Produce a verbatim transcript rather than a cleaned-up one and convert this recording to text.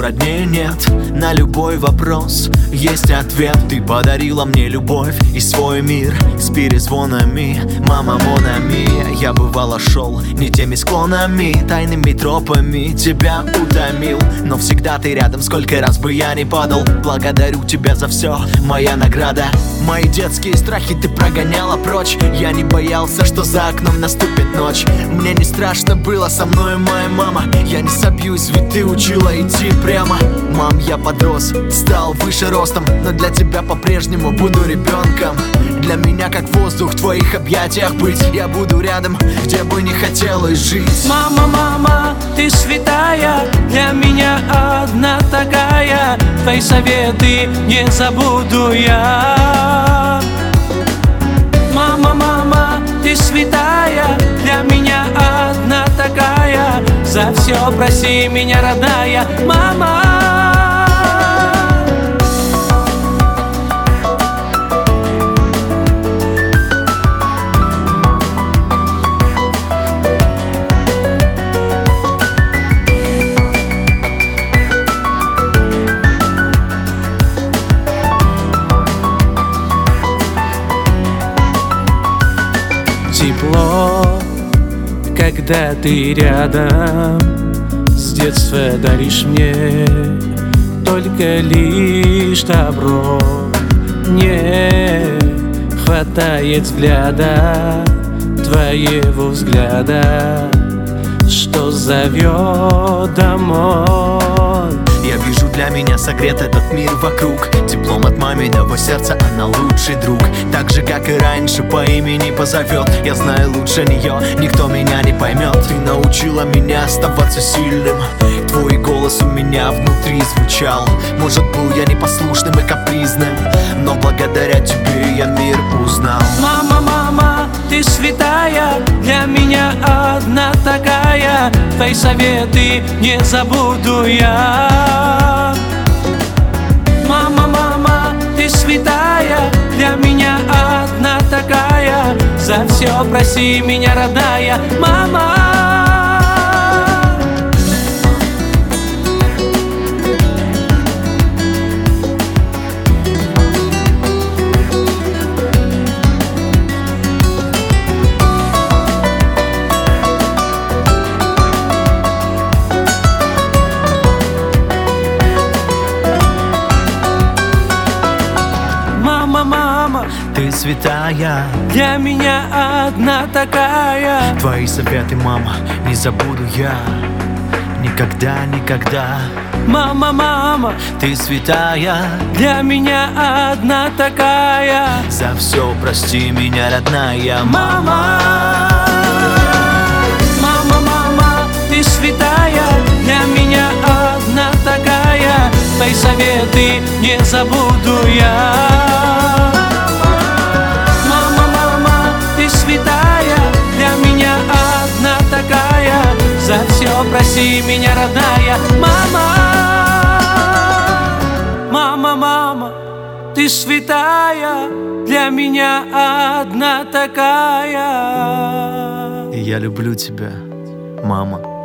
роднее нет. На любой вопрос есть ответ. Ты подарила мне любовь и свой мир с перезвонами, мама, монами. Я бывало шел не теми склонами, тайными тропами тебя утомил, но всегда ты рядом, сколько раз бы я не падал. Благодарю тебя за все, моя награда. Мои детские страхи ты прогоняла прочь. Я не боялся, что за окном наступит ночь. Мне не страшно было, со мной моя мама. Я не собьюсь, ведь ты учила идти прямо. Мам, я подрос, стал выше ростом, но для тебя по-прежнему буду ребенком. Для меня как воздух в твоих объятиях быть. Я буду рядом, где бы не хотелось жить. Мама, мама, ты святая, для меня одна такая. Твои советы не забуду я. Мама, мама, ты святая, для меня одна такая. За все проси меня, родная мама. Тепло, когда ты рядом, с детства даришь мне только лишь добро. Не хватает взгляда, твоего взгляда, что зовет домой. Я вижу, для меня согрет этот мир вокруг. Теплом от маминого сердца она лучший друг. Так же, как и раньше, по имени позовет. Я знаю, лучше нее никто меня не поймет. Ты научила меня оставаться сильным. Твой голос у меня внутри звучал. Может, был я непослушным и капризным, но благодаря тебе я мир узнал. Мама, мама, ты святая, для меня одна такая. Твои советы не забуду я. Мама, мама, ты святая, для меня одна такая. За все проси меня, родная мама. Мама, ты святая, для меня одна такая. Твои советы, мама, не забуду я. Никогда, никогда. Мама, мама, ты святая, для меня одна такая. За все прости меня, родная мама. Мама, мама, ты святая, для меня одна такая. Твои советы не забуду я. Мама, мама, ты святая, для меня одна такая. За все проси меня, родная мама. Мама, мама, ты святая, для меня одна такая. И я люблю тебя, мама.